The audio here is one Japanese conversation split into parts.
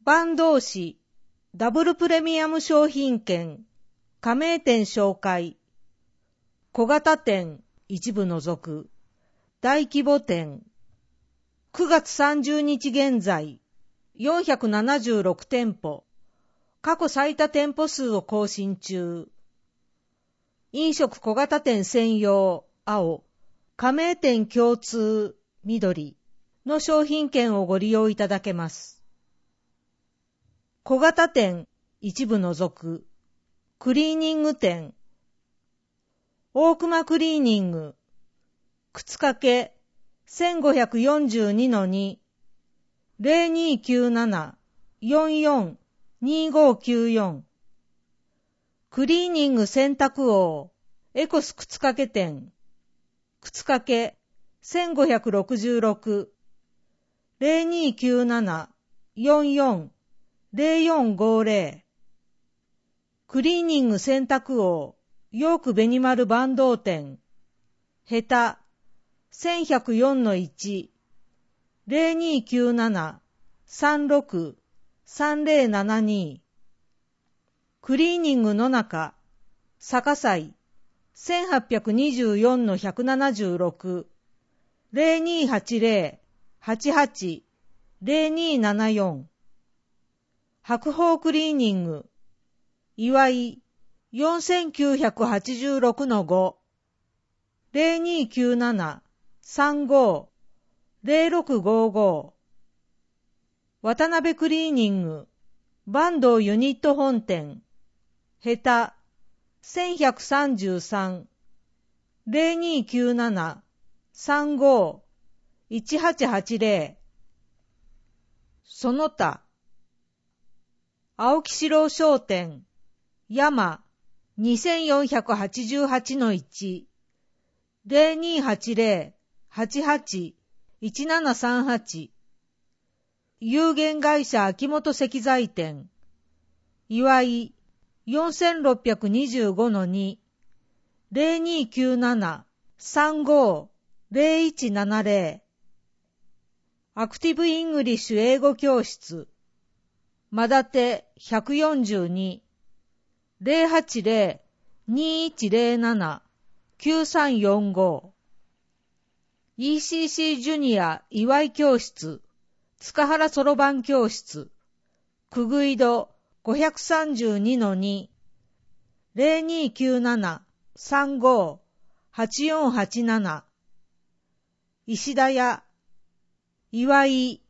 バン同士ダブルプレミアム商品券加盟店紹介。小型店一部除く大規模店。9月30日現在476店舗、過去最多店舗数を更新中。飲食小型店専用青、加盟店共通緑の商品券をご利用いただけます。小型店一部除くクリーニング店。大熊クリーニング靴掛け 1542-2 0297-442594。クリーニング洗濯王エコス靴掛け店。靴掛け 1566 0297-440450。クリーニング洗濯王ヨークベニマルバンド店。ヘタ 1104-1 0297-36-3072。クリーニングの中逆祭 1824-176 0280-88-0274。白鳳クリーニング岩井 4986-5 0297-35-0655。渡辺クリーニング坂東ユニット本店。ヘタ 1133 0297-35-1880。その他青木四郎商店山 2488-1 0280-88-1738。有限会社秋元石材店岩井 4625-2 0297-35-0170。アクティブイングリッシュ英語教室まだて 142 080-2107-9345。 ECC ジュニア岩井教室塚原そろばん教室くぐいど 532-2 0297-35-8487。石田屋岩井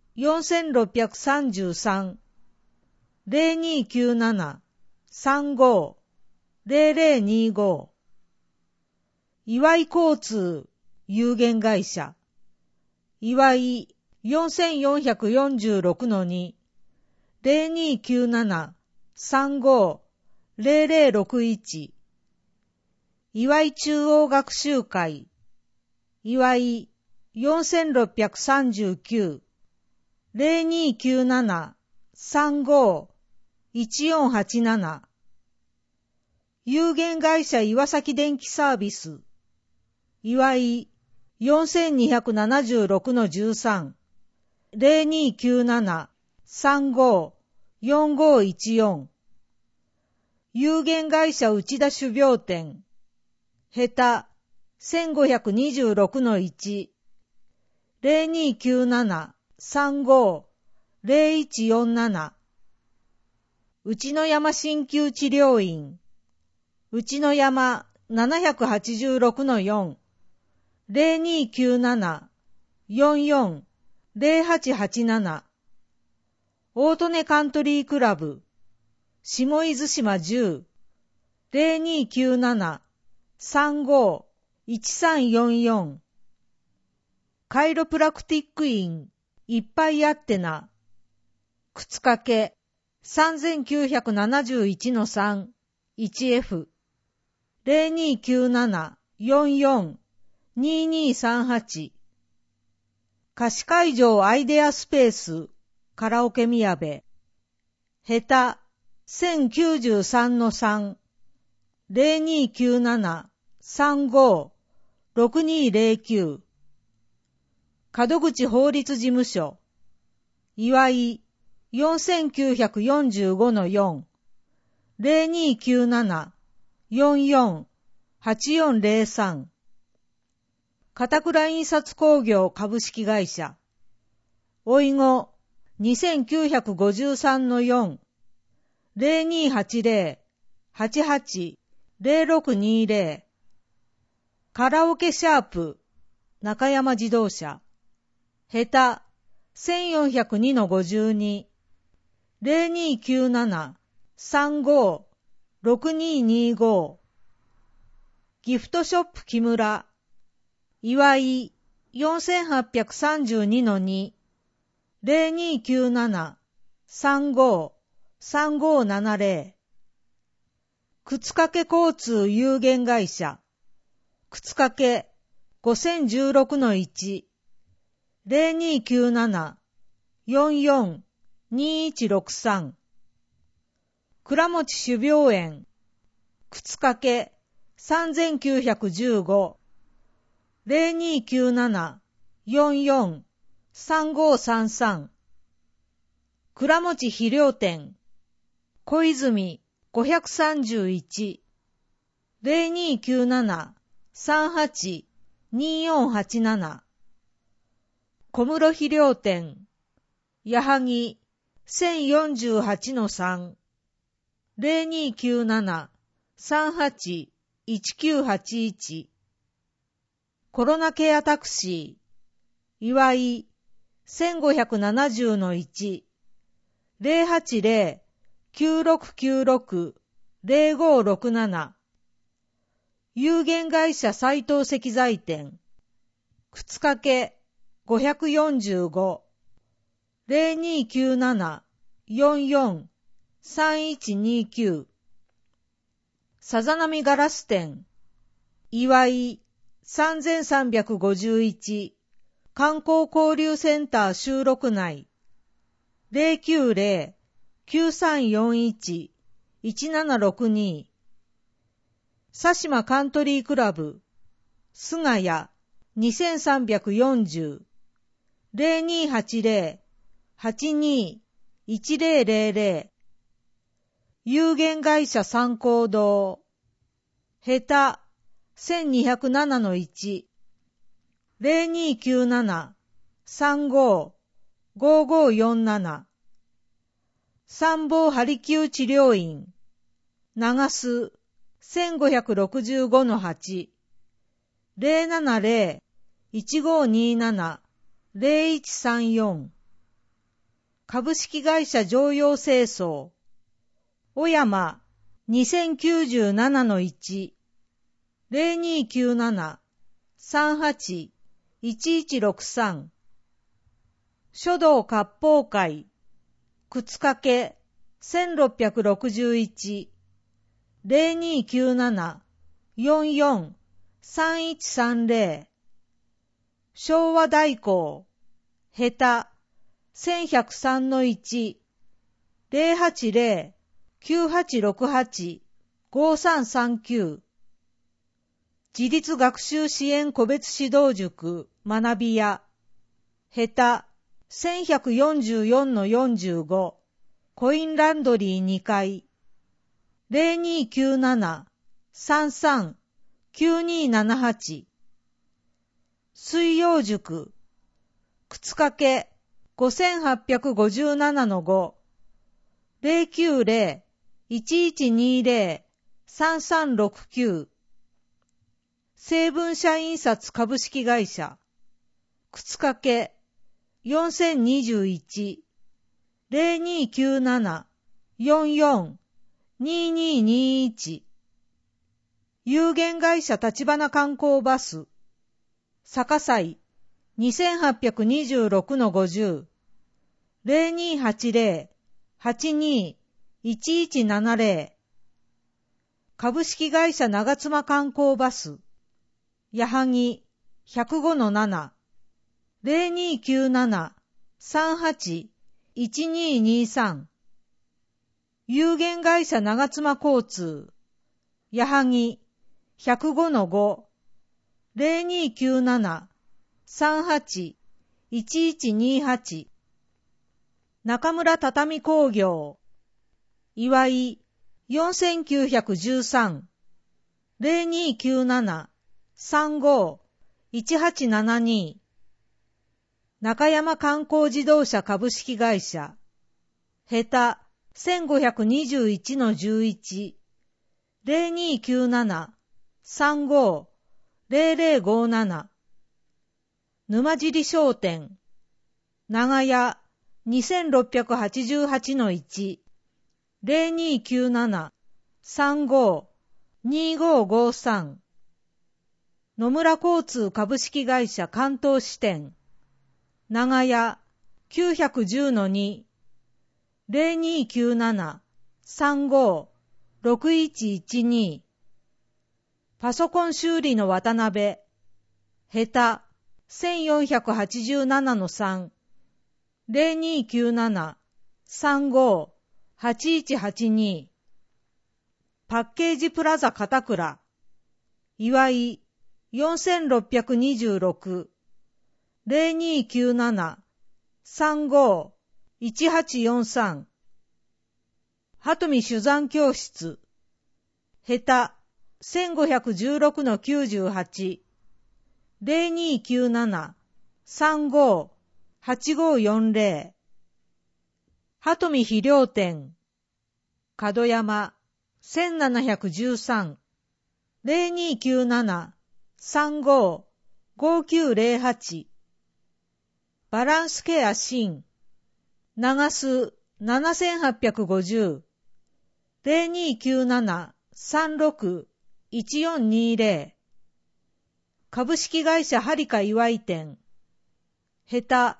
4633 0297-35-0025。岩井交通有限会社岩井 4446-2 0297-35-0061。岩井中央学習会岩井 4639 0297-35-1487。有限会社岩崎電気サービス岩井 4276-13 0297-35-4514。有限会社内田種苗店ヘタ 1526-1 0297-35-0147。内野山鍼灸治療院内野山 786-4 0297-44-0887。大利根カントリークラブ下伊豆島10 0297-35-1344。カイロプラクティック院いっぱいあってな靴掛け 3971-3 1F 0297-44-2238。貸し会場アイデアスペースカラオケみやべヘタ 1093-3 0297-35-6209。門口法律事務所岩井 4945-4、0297-44-8403、片倉印刷工業株式会社、おいご2953-4、0280-88-0620、カラオケシャープ、中山自動車、ヘタ、1402-52、0297-35-6225、ギフトショップ木村、岩井 4832-2、0297-35-3570、靴掛交通有限会社、靴掛5016-1、0297-44-2163、倉持種苗園、靴掛3915、0297-44-3533、倉持肥料店、小泉531、0297-38-2487、小室肥料店、矢作1048-3、0297-38-1981、コロナケアタクシー、岩井1570-1、080-9696-0567、有限会社斉藤石材店、靴掛545、0297-44-3129、さざなみガラス店、岩井3351、観光交流センター収録内、090-9341-1762、佐島カントリークラブ、菅谷2340、0280-82-1000、有限会社三光堂、ヘタ1207-1、0297-35-5547、参謀針灸治療院、長須1565-8、070-1527-0134、株式会社常陽清掃、小山2097-1、0297-38-1163、書道割烹会、靴掛1661、0297-44-3130、昭和大工、ヘタ1103-1、080-9868-5339、自立学習支援個別指導塾学びや、ヘタ1144-45、コインランドリー2階、0297-33-9278、水曜塾、靴掛5857-5、090-1120-3369、成文社印刷株式会社、靴掛4021、0297-44-2221、有限会社立花観光バス、坂西2826-50、0280-82-1170、株式会社長妻観光バス、矢作105-7、0297-38-1223、有限会社長妻交通、矢作105-5、0297-38-1128、 中村畳工業、岩井 4913-0297-35-1872、中山観光自動車株式会社、ヘタ 1521-11-0297-35-0057、沼尻商店、長屋 2680-1-0297-35-2553、野村交通株式会社関東支店、長屋 910-0297-35-6112、パソコン修理の渡辺、ヘタ 1480-03-0297-35-8182、パッケージプラザ片倉、岩井 4620-0297-35-1843、鳩見酒山教室、ヘタ 1516-98-0297-35-8540、鳩見肥料店、門山 1713-0297-35-5908、バランスケア新、長須 7850-0297-36-1420、株式会社はりか岩井店、ヘタ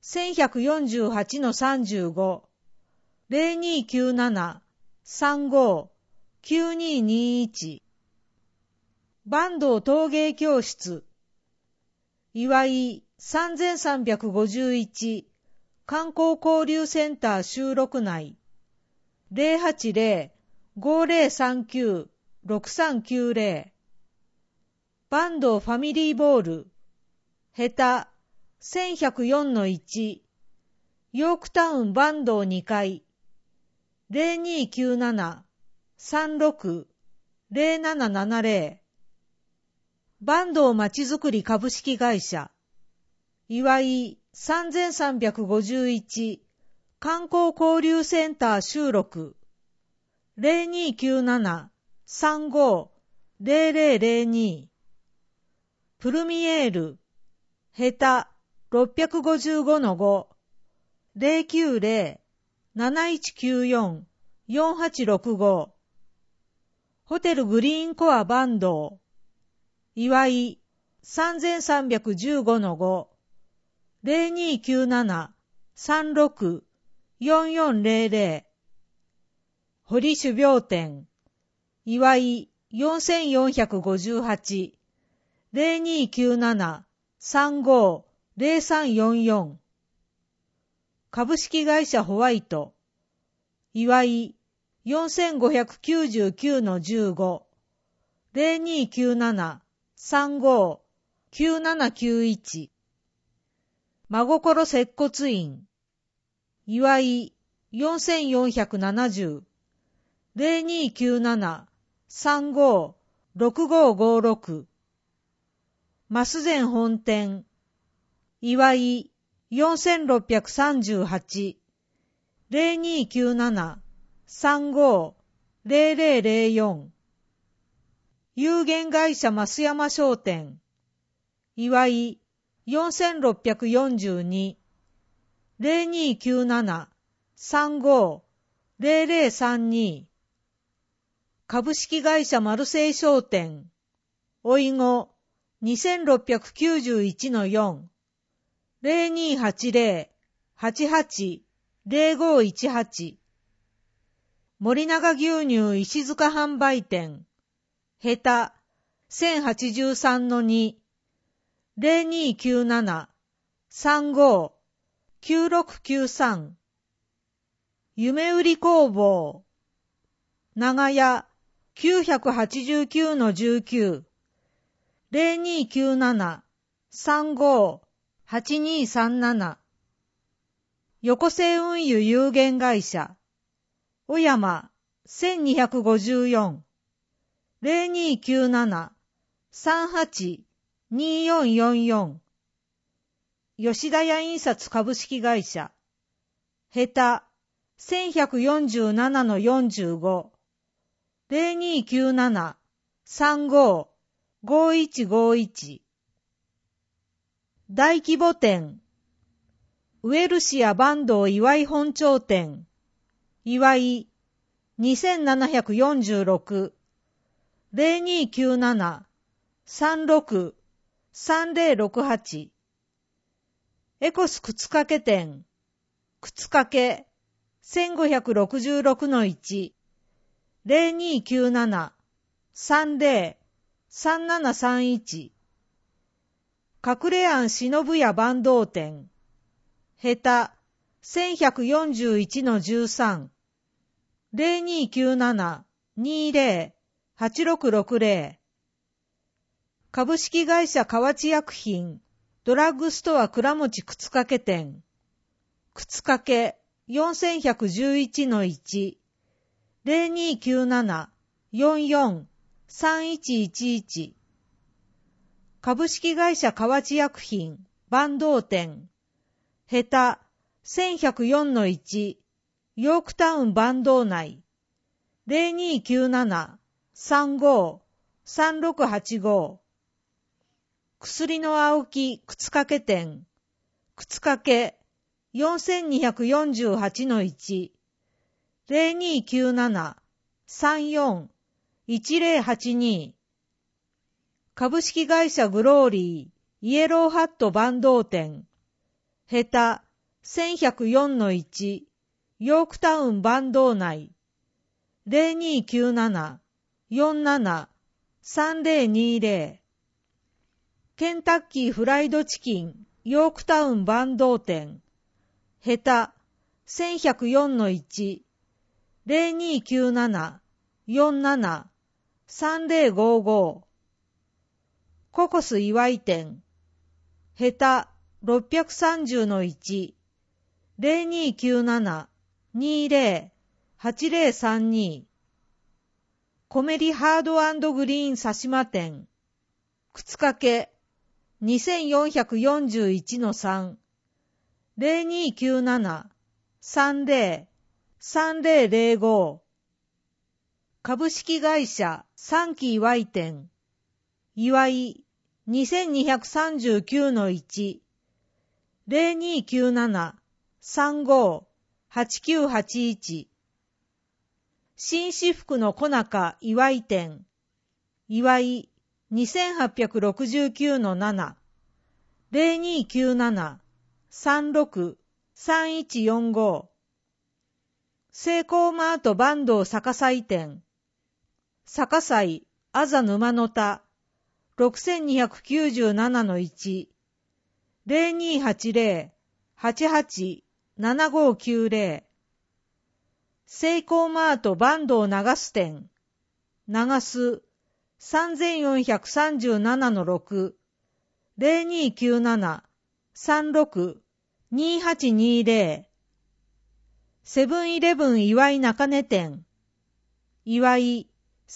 1188-0297-35-9221、坂東陶芸教室、岩井 3351、観光交流センター収録内、080-5039-6390、坂東ファミリーボール、ヘタ 1104-1、ヨークタウン坂東2階、0297-36-0770、坂東まちづくり株式会社、岩井 3351、観光交流センター収録、0297-35-0002、プルミエール、ヘタ 655-5、090-7194-4865、ホテルグリーンコア坂東、岩井 3315-5、0297-36-4400、堀種苗店、岩井 4458、0297-35-0344、株式会社ホワイト、岩井 4599-15、0297-35-9791、真心接骨院、岩井 4470、0297-35-6556、増前本店、岩井 4638、0297-35-0004、有限会社増山商店、岩井 4642、0297-35-0032、株式会社マルセイ商店、おいご 2691-4、0280-88-0518、森永牛乳石塚販売店、ヘタ 1083-2、0297-35-9693、夢売り工房、長屋 989-19、0297-35-8237、 横瀬運輸有限会社、小山1254、0297-38-2444、吉田屋印刷株式会社、下手1147-45、0297-35-5151、大規模店、ウエルシア坂東岩井本町店、岩井2746、0297-36-3068、エコス靴掛店、靴掛1566-1、0297-30-3731、隠れ庵忍屋坂東店、下手1141-13、0297-20-8660、株式会社河内薬品、ドラッグストア倉持靴掛店、靴掛4111-1、0297-44-3111、株式会社河内薬品、坂東店、下手1104-1、ヨークタウン坂東内、0297-35-3685、薬の青木靴掛店、靴掛4248-1、0297-34-1082、株式会社グローリーイエローハット坂東店、下手1104-1、ヨークタウン坂東内、0297-47-3020、ケンタッキーフライドチキンヨークタウン坂東店、下手1104-1、0297-47-3055、ココス岩井店、下手630-1、0297-20-8032、コメリハード&グリーン佐島店、靴掛2441-3、0297-30-3005、株式会社三木岩井店、岩井2239-1、0297-35-8981、紳士服の小中岩井店、岩井2869-7、0297-36-3145、セイコーマート坂東坂西店、坂西あざ沼の田6297-1、0280-88-7590、セイコーマート坂東長洲店、長洲3437-6、0297-36-2820、セブンイレブン岩井中根店、岩井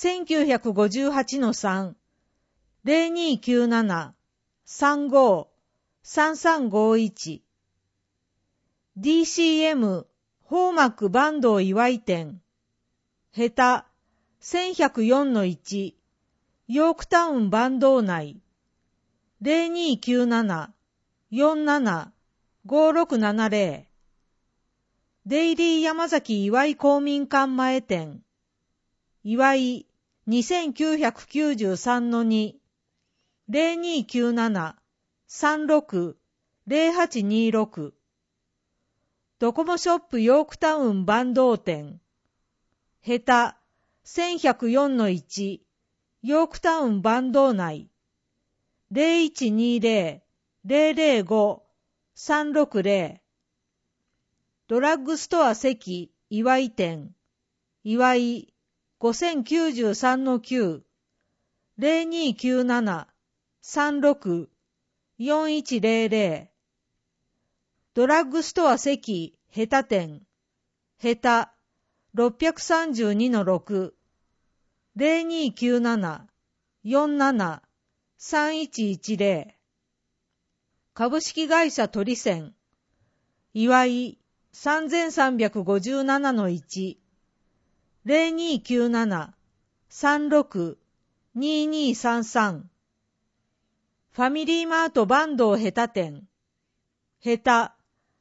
1958-3、0297-35-3351、DCM ホーマック坂東岩井店、下手1104-1、ヨークタウン坂東内、0297-47-5670、デイリー山崎岩井公民館前店、岩井2993-2、0297-36-0826、ドコモショップヨークタウン坂東店、下手1104-1、ヨークタウン坂東内、0120-005-360、ドラッグストア関岩井店、岩井5093-9、0297-36-4100、 ドラッグストア関ヘタ店、ヘタ 632-6、0297-47-3110、株式会社鳥船、岩井 3357-1、0297-36-2233、ファミリーマート坂東ヘタ店、ヘタ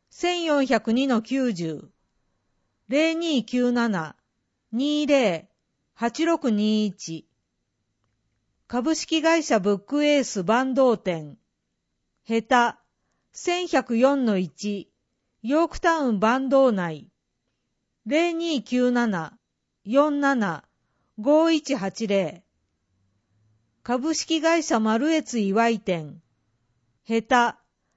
1402-90、0297-20-8621、株式会社ブックエース坂東店、ヘタ 1104-1、ヨークタウン坂東内、0297-47-5180、株式会社マルエツ岩井店、ヘタ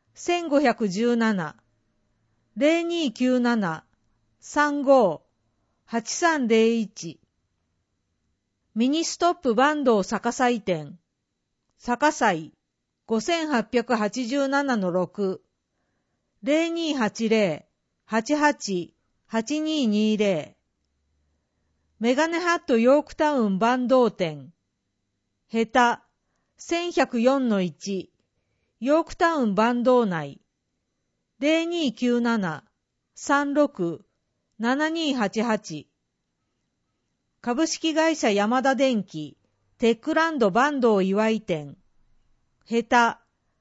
1517、0297-35-8301、ミニストップ坂東坂西店、坂西 5887-6、0280-88-8220、メガネハットヨークタウン坂東店、ヘタ 1104-1、ヨークタウン坂東内、0297-36-7288、株式会社ヤマダ電機テックランド坂東岩井店、ヘタ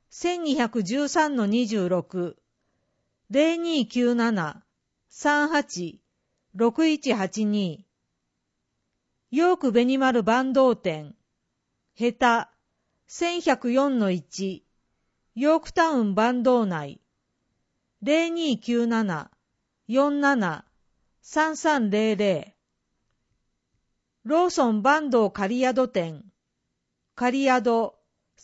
1213-26、0297-38-6182、ヨークベニマル坂東店、ヘタ 1104-1、ヨークタウン坂東内、0297-47-3300、ローソン坂東狩宿店、狩宿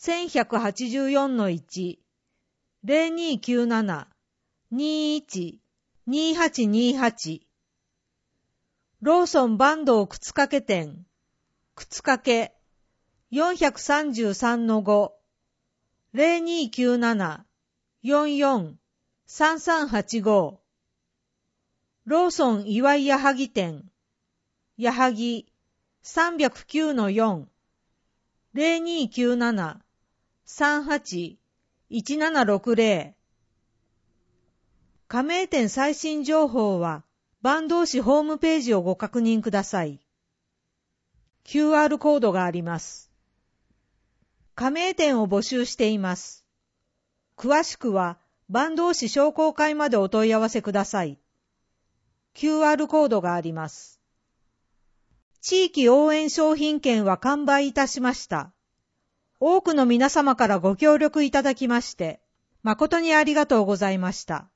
1184-1、0297-21-2828、ローソン坂東靴掛店、靴掛 433-5、0297-44-3385、ローソン岩井矢作店、矢作 309-4、0297-38-1760、加盟店最新情報は坂東市ホームページをご確認ください。QR コードがあります。加盟店を募集しています。詳しくは坂東市商工会までお問い合わせください。QR コードがあります。地域応援商品券は完売いたしました。多くの皆様からご協力いただきまして、誠にありがとうございました。